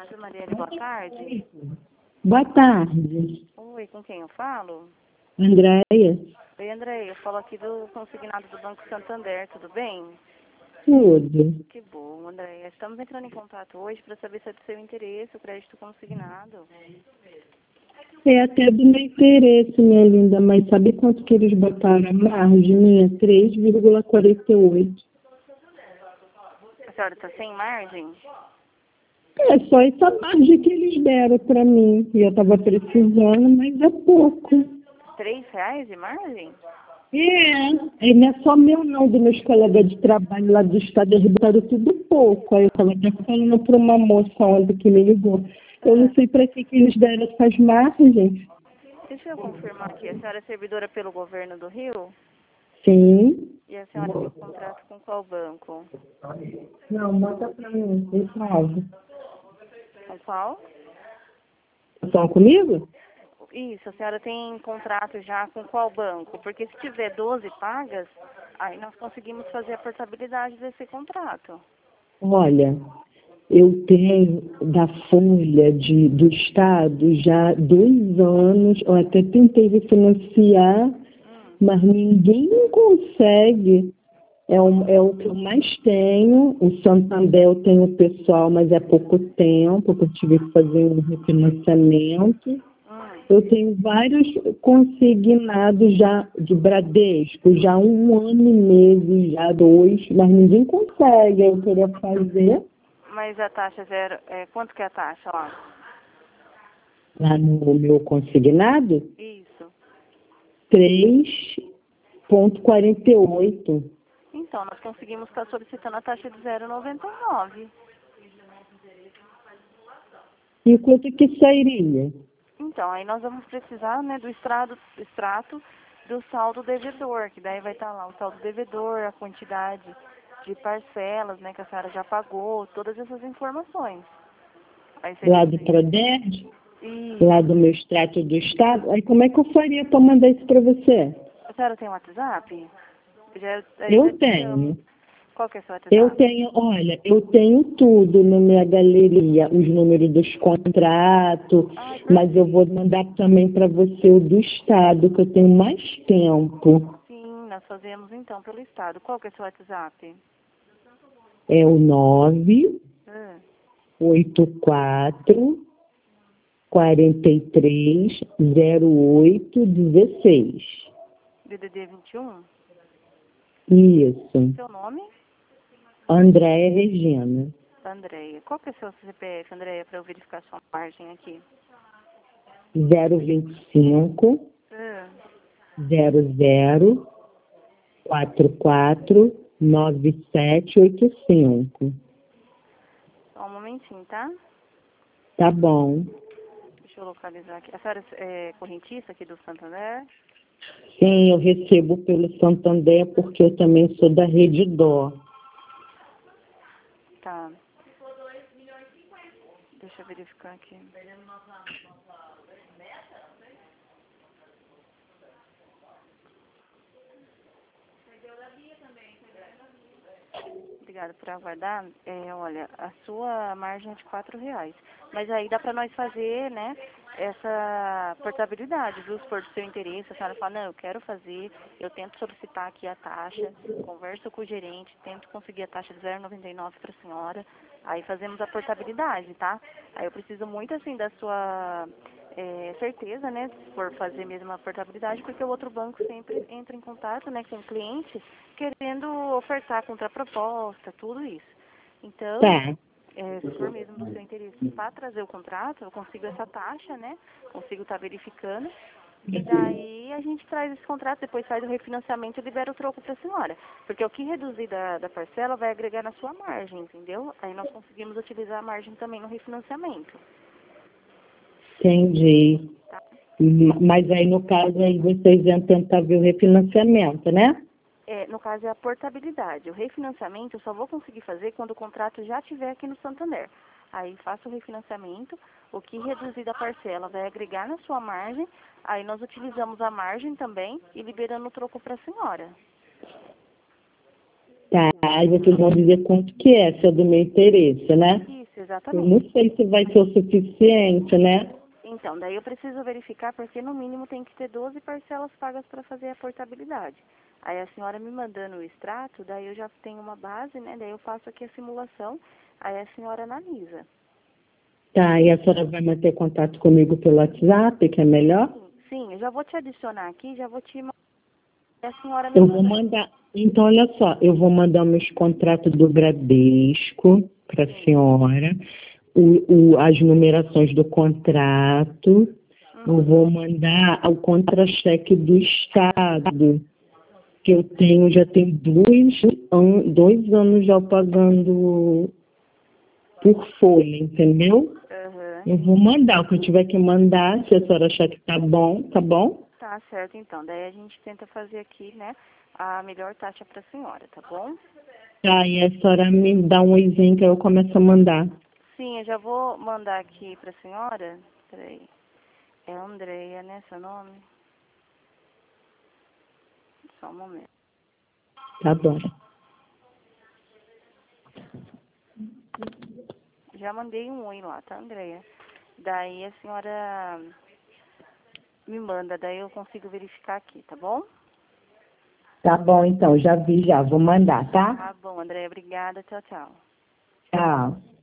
Oi, Marielle, boa tarde. Boa tarde, Oi, com quem eu falo? Andréia. Oi, André, eu falo aqui do consignado do Banco Santander, tudo bem? Tudo. Que bom, André. Estamos entrando em contato hoje para saber se é do seu interesse o crédito consignado. É até do meu interesse, minha linda, mas sabe quanto que eles botaram a margem minha? 3,48. A senhora está sem margem? É só essa margem que eles deram para mim. E eu estava precisando, mas é pouco. R$ 3 de margem? E não é só meu não, dos meus colegas de trabalho lá do estado, eles botaram tudo pouco. Aí eu estava até falando para uma moça ontem que me ligou. Eu não sei para que eles deram essas margens. Deixa eu confirmar aqui. A senhora é servidora pelo governo do Rio? Sim. E a senhora tem contrato com qual banco? Não, bota para mim, deixa. Com qual? Estão comigo? Isso, a senhora tem contrato já com qual banco? Porque se tiver 12 pagas, aí nós conseguimos fazer a portabilidade desse contrato. Olha, eu tenho da Folha do Estado já 2 anos, eu até tentei refinanciar, mas ninguém consegue. É o que eu mais tenho. O Santander eu tenho pessoal, mas é pouco tempo, porque eu tive que fazer um refinanciamento. Eu tenho vários consignados já de Bradesco, já 1 ano e meses, já 2, mas ninguém consegue. Eu queria fazer Mas a taxa zero, quanto que é a taxa lá? lá no meu consignado, Isso. 3,48. Então, nós conseguimos estar solicitando a taxa de 0,99. E quanto que sairia? Então, aí nós vamos precisar, né, do extrato do saldo devedor, que daí vai estar lá o saldo devedor, a quantidade de parcelas, né, que a senhora já pagou, todas essas informações. Aí seria Lá isso do aí. Proderd? E Lá do meu extrato do Estado? Aí como é que eu faria para mandar isso para você? a senhora tem WhatsApp? Já Eu te chamo. tenho. Qual que é o seu Eu WhatsApp? tenho, olha, eu tenho tudo na minha galeria, os números dos contratos, Ai, mas eu perfeito. vou mandar também para você o do Estado, que eu tenho mais tempo. Sim, nós fazemos então pelo Estado. Qual que é o seu WhatsApp? É o Ah, 984 430816. DDD 21? Isso. Seu nome? Andréia Regina. Andréia. Qual que é o seu CPF, Andréia, para eu verificar sua margem aqui? 025 Ah, 00 449785. só um momentinho, tá? Tá bom. Deixa eu localizar aqui. A senhora é correntista aqui do Santander? Sim, eu recebo pelo Santander porque eu também sou da Rede Dó. Tá. Deixa eu verificar aqui. Obrigada por aguardar. Olha, a sua margem é de R$ 4. Mas aí dá para nós fazer, né, essa portabilidade, viu? Se for do seu interesse, a senhora fala, não, eu quero fazer, eu tento solicitar aqui a taxa, converso com o gerente, tento conseguir a taxa de 0,99 para a senhora, aí fazemos a portabilidade, tá? Aí eu preciso muito, assim, da sua certeza, né, se for fazer mesmo a portabilidade, porque o outro banco sempre entra em contato, né, com o cliente, querendo ofertar contraproposta, tudo isso. Então, Tá. se for mesmo do seu interesse para trazer o contrato, eu consigo essa taxa, né? Consigo estar verificando. E daí a gente traz esse contrato, depois faz o refinanciamento e libera o troco para a senhora. Porque o que reduzir da parcela vai agregar na sua margem, entendeu? Aí nós conseguimos utilizar a margem também no refinanciamento. Entendi. Tá? Mas aí, no caso, aí vocês iam tentar ver o refinanciamento, né? No caso é a portabilidade. O refinanciamento eu só vou conseguir fazer quando o contrato já estiver aqui no Santander. Aí faço o refinanciamento, o que reduzir da parcela vai agregar na sua margem, aí nós utilizamos a margem também e liberando o troco para a senhora. Tá. Aí vocês vão dizer quanto que é, se é do meu interesse, né? Isso, Eu exatamente. não sei se vai ser o suficiente, né? Então, daí eu preciso verificar porque no mínimo tem que ter 12 parcelas pagas para fazer a portabilidade. Aí a senhora me mandando o extrato, daí eu já tenho uma base, né? Daí eu faço aqui a simulação, aí a senhora analisa. Tá, e a senhora vai manter contato comigo pelo WhatsApp, que é melhor? Sim, eu já vou te adicionar aqui, já vou te mandar. A senhora me Eu vou manda. mandar. Então, olha só, eu vou mandar meus contratos do Bradesco para a senhora, as numerações do contrato, eu vou mandar o contra-cheque do Estado, que eu tenho, já tem 2 anos já pagando por folha, entendeu? Aham. Eu vou mandar o que eu tiver que mandar, se a senhora achar que tá bom, tá bom? Tá certo, então. Daí a gente tenta fazer aqui, né, a melhor taxa para a senhora, tá bom? Tá, e a senhora me dá um oizinho que eu começo a mandar. Sim, eu já vou mandar aqui para a senhora. Peraí. É Andreia, né, seu nome? Só um momento. Tá bom. Já mandei um oi lá, tá, Andreia? Daí a senhora me manda, daí eu consigo verificar aqui, tá bom? Tá bom, então, já vi já, vou mandar, tá? Tá bom, Andreia, obrigada. Tchau, tchau. Tchau.